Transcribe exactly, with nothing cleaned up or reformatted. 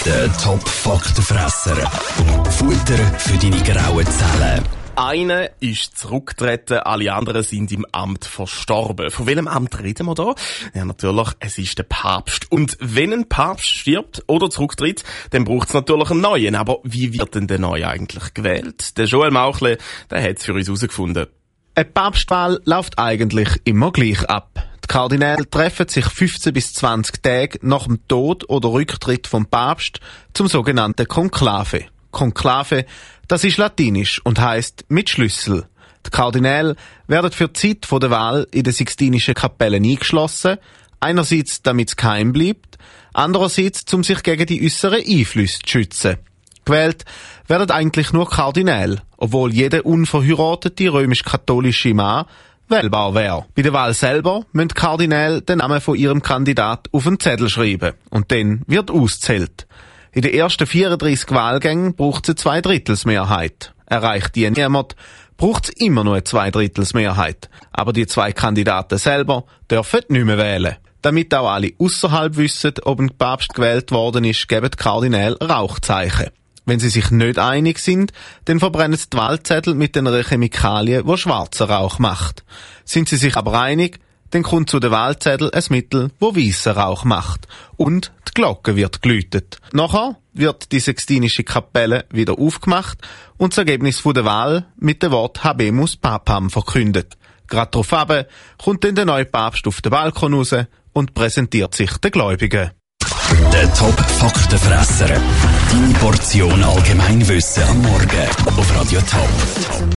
Der Top-Faktenfresser. Futter für deine grauen Zellen. Einer ist zurückgetreten, alle anderen sind im Amt verstorben. Von welchem Amt reden wir da? Ja, natürlich, es ist der Papst. Und wenn ein Papst stirbt oder zurücktritt, dann braucht es natürlich einen neuen. Aber wie wird denn der Neue eigentlich gewählt? Der Joel Mauchle, der hat es für uns herausgefunden. Eine Papstwahl läuft eigentlich immer gleich ab. Die Kardinäle treffen sich fünfzehn bis zwanzig Tage nach dem Tod oder Rücktritt vom Papst zum sogenannten Konklave. Konklave, das ist latinisch und heisst mit Schlüssel. Die Kardinäle werden für die Zeit der Wahl in der Sixtinischen Kapelle eingeschlossen, einerseits damit es geheim bleibt, andererseits um sich gegen die äußeren Einflüsse zu schützen. Gewählt werden eigentlich nur Kardinäle, obwohl jeder unverheiratete römisch-katholische Mann wählbar wäre. Bei der Wahl selber müssen die Kardinäle den Namen von ihrem Kandidat auf einen Zettel schreiben und dann wird auszählt. In den ersten vierunddreissig Wahlgängen braucht es eine Zweidrittelsmehrheit. Erreicht die niemand, braucht es immer noch eine Zweidrittelsmehrheit. Aber die zwei Kandidaten selber dürfen nicht mehr wählen. Damit auch alle außerhalb wissen, ob ein Papst gewählt worden ist, geben die Kardinäle Rauchzeichen. Wenn sie sich nicht einig sind, dann verbrennen sie die Wahlzettel mit einer Chemikalie, die schwarzen Rauch macht. Sind sie sich aber einig, dann kommt zu den Wahlzettel ein Mittel, das weissen Rauch macht. Und die Glocke wird geläutet. Nachher wird die Sixtinische Kapelle wieder aufgemacht und das Ergebnis der Wahl mit dem Wort Habemus Papam verkündet. Gerade darauf kommt dann der neue Papst auf den Balkon raus und präsentiert sich den Gläubigen. Der Top-Faktenfresser. Deine Portion Allgemeinwissen am Morgen auf Radio Top.